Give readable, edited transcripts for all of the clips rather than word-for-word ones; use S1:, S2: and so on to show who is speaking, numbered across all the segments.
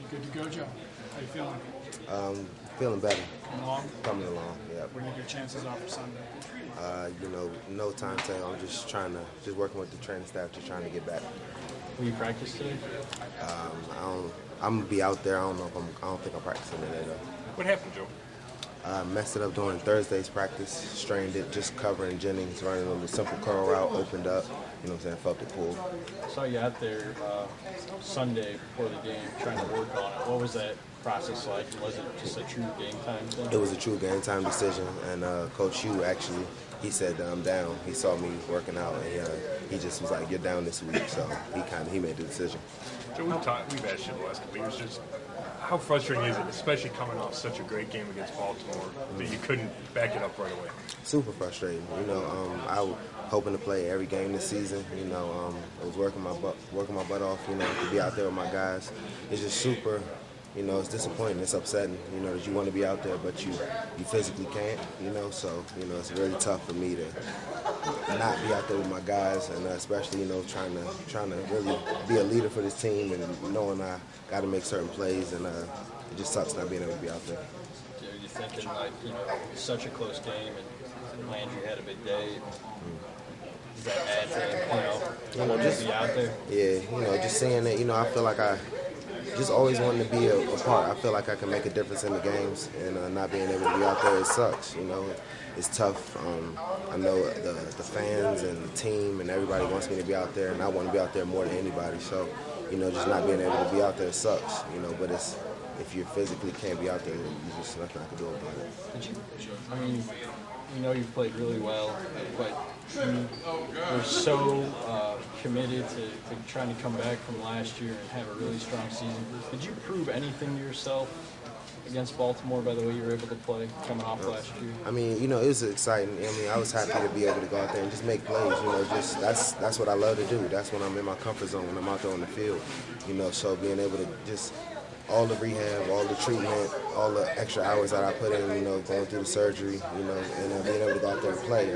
S1: Good to go, Joe. How you feeling?
S2: Feeling better.
S1: Coming along?
S2: Coming along, yeah.
S1: What are your chances are for Sunday?
S2: No timetable. I'm just working with the training staff, just trying to get back.
S3: Will you practice today?
S2: I'm gonna be out there. I don't think I'm practicing today though.
S4: What happened, Joe?
S2: Messed it up during Thursday's practice. Strained it, just covering Jennings, running a little simple curl route, opened up. You know what I'm saying? Felt it pull.
S3: I saw you out there Sunday before the game trying to work on it. What was that process like? Was it just a true game time thing?
S2: It was a true game time decision, and Coach Hugh actually, he said I'm down. He saw me working out, and he just was like, "You're down this week." So he made the decision.
S4: Joe, we've asked you the last couple of years, just how frustrating is it, especially coming off such a great game against Baltimore, that you couldn't back it up right away?
S2: Super frustrating. I was hoping to play every game this season. I was working my butt off. To be out there with my guys. It's just super. It's disappointing. It's upsetting. That you want to be out there, but you physically can't. So it's really tough for me to not be out there with my guys, and especially trying to really be a leader for this team, and knowing I got to make certain plays, and it just sucks not being able to be out there.
S3: You're thinking such a close game, and Landry had a big day. Does that add to just be out there?
S2: Yeah, just seeing it. I feel like I just always wanted to be a part. I feel like I can make a difference in the games, and not being able to be out there, it sucks. It's tough. I know the fans and the team and everybody wants me to be out there, and I want to be out there more than anybody. So, just not being able to be out there sucks. But if you physically can't be out there, there's just nothing I can do about it.
S3: You've played really well, but you were so committed to trying to come back from last year and have a really strong season. Did you prove anything to yourself against Baltimore by the way you were able to play coming off last year?
S2: It was exciting. I was happy to be able to go out there and just make plays. That's what I love to do. That's when I'm in my comfort zone, when I'm out there on the field. So being able to just all the rehab, all the treatment, all the extra hours that I put in, going through the surgery, and being able to go out there and play.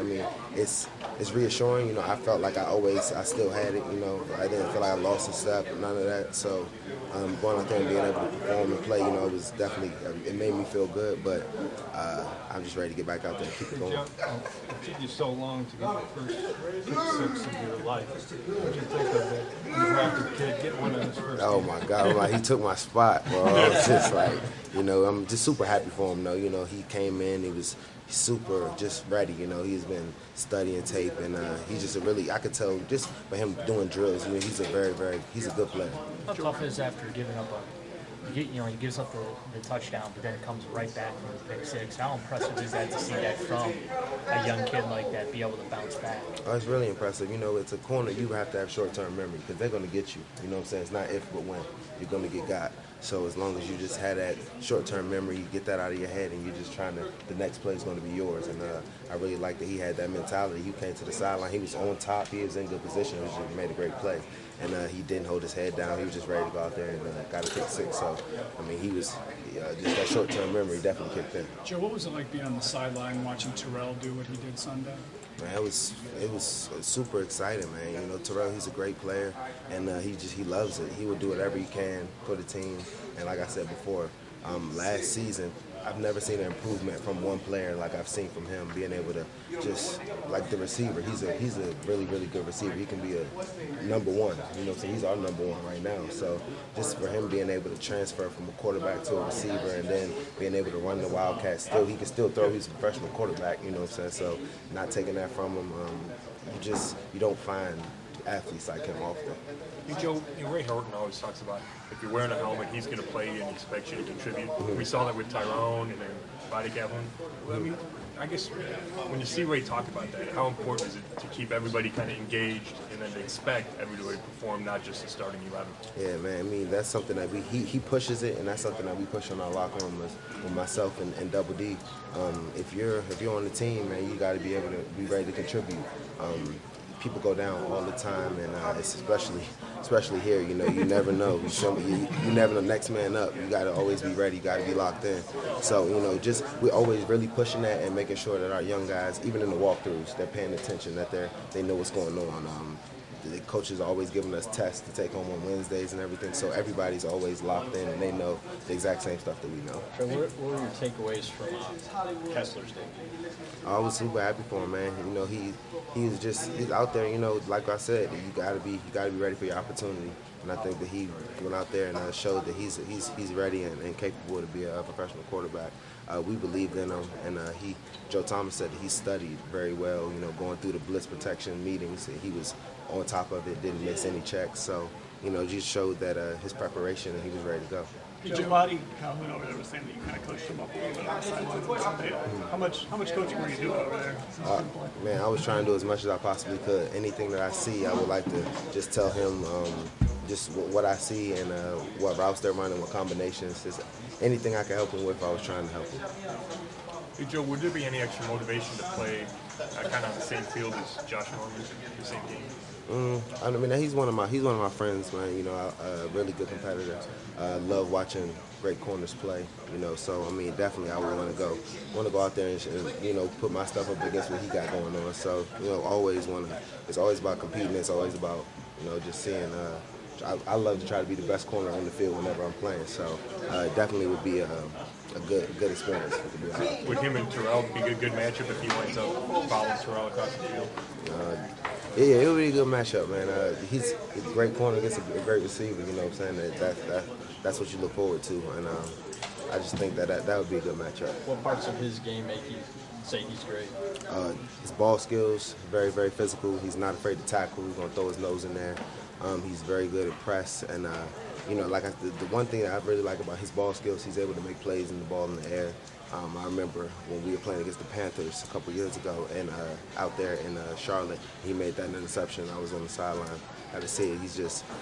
S2: It's reassuring. I felt like I still had it. I didn't feel like I lost a step, none of that. So going out there and being able to perform and play, it was definitely, it made me feel good. But I'm just ready to get back out there and keep it going.
S5: It took you so long to get the first pick 6 of your life. What did you think of that? You have the kid get one of his first.
S2: Oh my God! He took my spot, bro. I was just like, I'm just super happy for him, though. He came in, he was super just ready. He's been studying tape, and he's just I could tell just by him doing drills. He's a he's a good player.
S6: How tough is after giving up he gives up the touchdown, but then comes right back from the pick 6. How impressive is that to see that from a young kid like that be able to bounce back?
S2: Oh, it's really impressive. It's a corner you have to have short-term memory because they're going to get you. You know what I'm saying? It's not if but when you're going to get got. So as long as you just had that short-term memory, you get that out of your head, and you're just the next play is going to be yours. And I really like that he had that mentality. He came to the sideline. He was on top. He was in good position. He made a great play. And he didn't hold his head down. He was just ready to go out there and got a pick 6. So, he was just that short-term memory definitely kicked in.
S1: Joe, what was it like being on the sideline watching Terrell do what he did Sunday?
S2: Man, it was super exciting, man. Terrell, he's a great player, and he loves it. He will do whatever he can for the team. And like I said before, last season, I've never seen an improvement from one player like I've seen from him, being able to just, like the receiver, he's a really, really good receiver. He can be a number 1, so he's our number 1 right now. So just for him being able to transfer from a quarterback to a receiver and then being able to run the Wildcat he can still throw, he's a professional quarterback, So not taking that from him, you don't find athletes like him often.
S4: Hey, Joe, Ray Horton always talks about if you're wearing a helmet, he's going to play and expect you to contribute. Mm-hmm. We saw that with Tyrone and then Body Kaplan. I guess when you see Ray talk about that, how important is it to keep everybody kind of engaged and then to expect everybody to perform, not just the starting 11?
S2: Yeah, man. That's something that he pushes it, and that's something that we push on our locker room with myself and Double D. If you're on the team, man, you got to be able to be ready to contribute. People go down all the time, and it's especially here. You never know. You never know. Next man up. You got to always be ready. You got to be locked in. So we're always really pushing that and making sure that our young guys, even in the walkthroughs, they're paying attention, that they know what's going on. the coaches are always giving us tests to take home on Wednesdays and everything. So everybody's always locked in and they know the exact same stuff that we know.
S3: So what were your takeaways from Kessler's debut?
S2: I was super happy for him, man. You know, he's out there. You know, like I said, you gotta be ready for your opportunity. And I think that he went out there and showed that he's ready and capable to be a professional quarterback. We believed in him, and Joe Thomas said that he studied very well. You know, going through the blitz protection meetings, he was on top of it, didn't miss any checks. So, you know, just showed that his preparation and he was ready to go.
S7: Joe Lottie Calhoun over there was saying that you kind of coached him up a little bit on the sidelines on Sunday. How much coaching were you doing over there?
S2: Man, I was trying to do as much as I possibly could. Anything that I see, I would like to just tell him just what I see and what routes they're running, what combinations. Just anything I could help him with, I was trying to help him.
S4: Hey, Joe, would there be any extra motivation to play kind of on the same field as Josh Norman, the same game?
S2: I mean, he's one of my friends, man. You know, a really good competitor. Love watching great corners play. You know, so I mean, definitely, I would want to go out there and you know, put my stuff up against what he got going on. So you know, it's always about competing. It's always about, you know, just seeing. I love to try to be the best corner on the field whenever I'm playing. So definitely would be a good experience.
S4: Would him and Terrell be a good matchup if he winds up following Terrell across the field?
S2: Yeah, it would be a good matchup, man. He's a great corner against a great receiver. You know what I'm saying? That's what you look forward to, and I just think that would be a good matchup.
S3: What parts of his game make you say he's great?
S2: His ball skills, very, very physical. He's not afraid to tackle. He's gonna throw his nose in there. He's very good at press, and you know, like the one thing that I really like about his ball skills, he's able to make plays in the ball in the air. I remember when we were playing against the Panthers a couple years ago, and out there in Charlotte, he made that interception. I was on the sideline. I had to say, it's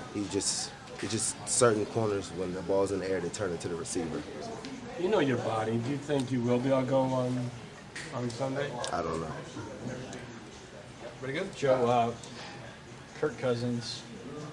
S2: just certain corners when the ball's in the air, they turn it to the receiver.
S5: You know your body. Do you think you will be able to go on Sunday?
S2: I don't know.
S3: Pretty good. Joe, Kirk Cousins,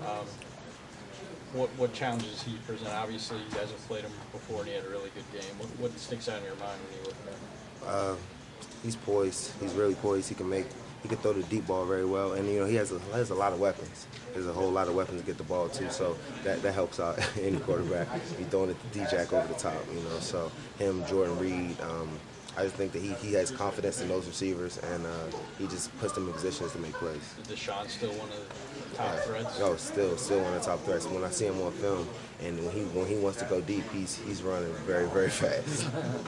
S3: what challenges he present? Obviously, you guys have played him before, and he had a really good game. What sticks out in your mind when you look at him?
S2: He's poised. He's really poised. He can throw the deep ball very well, and you know he has a lot of weapons. There's a whole lot of weapons to get the ball too, so that helps out any quarterback. He's throwing it to D-Jack over the top, you know. So him, Jordan Reed. I just think that he has confidence in those receivers, and he just puts them in positions to make plays.
S3: Is Deshaun still one of the top threats?
S2: No, still one of the top threats. When I see him on film, and when he wants to go deep, he's running very, very fast.